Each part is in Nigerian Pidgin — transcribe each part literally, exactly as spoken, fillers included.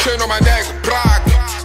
chain on my neck, brag.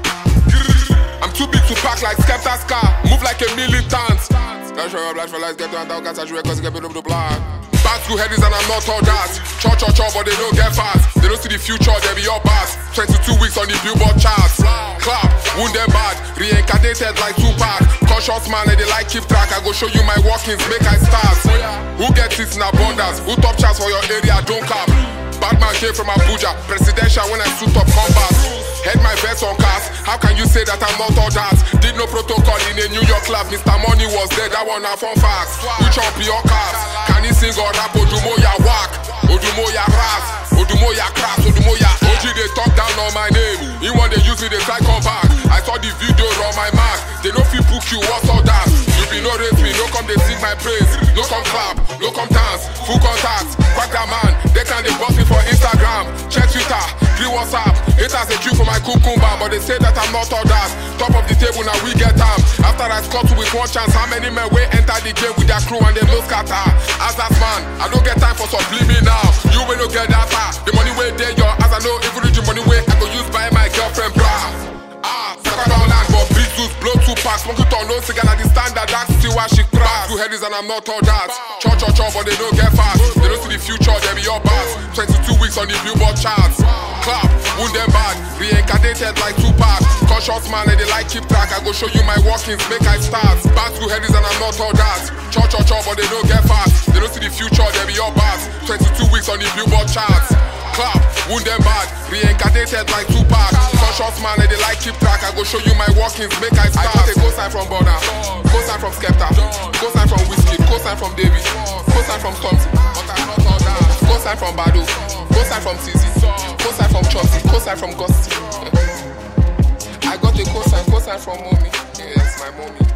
I'm too big to pack like Skepta's car, move like a militant. That's why I'm black for life, get to and cause I should cause get bit of the black. Back to headies and I'm not all that. Cho cho cho, but they don't get fast. They don't see the future, they be your bass. twenty-two weeks on the Billboard charts. Clap, wound them bad, reincarnated like Tupac. Conscious man, and they like keep track. I go show you my workings, make I start. Who gets it in abundance? Who top charts for your area? Don't cap. Batman came from Abuja, presidential when I suit up combat. Head my vest on cast, how can you say that I'm not all that? Did no protocol in a New York club, Mister Money was there, that one a fun facts. Which one be your cars? Can he sing or rap? Odumoya whack, Odumoya ras, Odumoya crass, Odumoya O G they talk down on my name. He want they use me, they try come back. I saw the video on my mark, they no fit book you, what's all that? You be no rate me, no come they sing my praise. No come clap, no come dance, full contact, crack that man. They can they boss me for Instagram, check Twitter, free WhatsApp. Haters they queue for my cucumber, but they say that I'm not all that. Top of the table now we get time. After I score two with one chance, how many men will enter the game with their crew and they no scatter? As that man, I don't get time for subliminal now. You will not get that far. The money way there, your as I know, if you reach the money way, I go use buy my girlfriend bra. Ah, second on land, but big juice, blow two packs, smoke it on no cigar, at the standard, that's still why she crack. Two headies and I'm not all that. Cho cho cho, but they don't get fast. They don't see the future, they be your bass. twenty-two weeks on the Billboard charts. Clap, wound them bad, reincarnated like Tupac. Conscious man, and they like keep track. I go show you my workings, make I start. Back to headies and I'm not all that. Cho cho cho, but they don't get fast. They don't see the future, they be your bass. twenty-two weeks on the Billboard charts. Clap, wound them bad, reincarnated like Tupac. Conscious man, and they like keep track. I go show you my workings, make I start. I got a cosign from Bonner, cosign from Skepta, cosign from Whiskey, cosign from David, cosign from Stormzy, but I'm not all that. Cosign from Badu, cosign from Tizi, cosign from Chelsea, cosign from Gusty. I got a cosign, cosign from mommy. Yes, my mommy.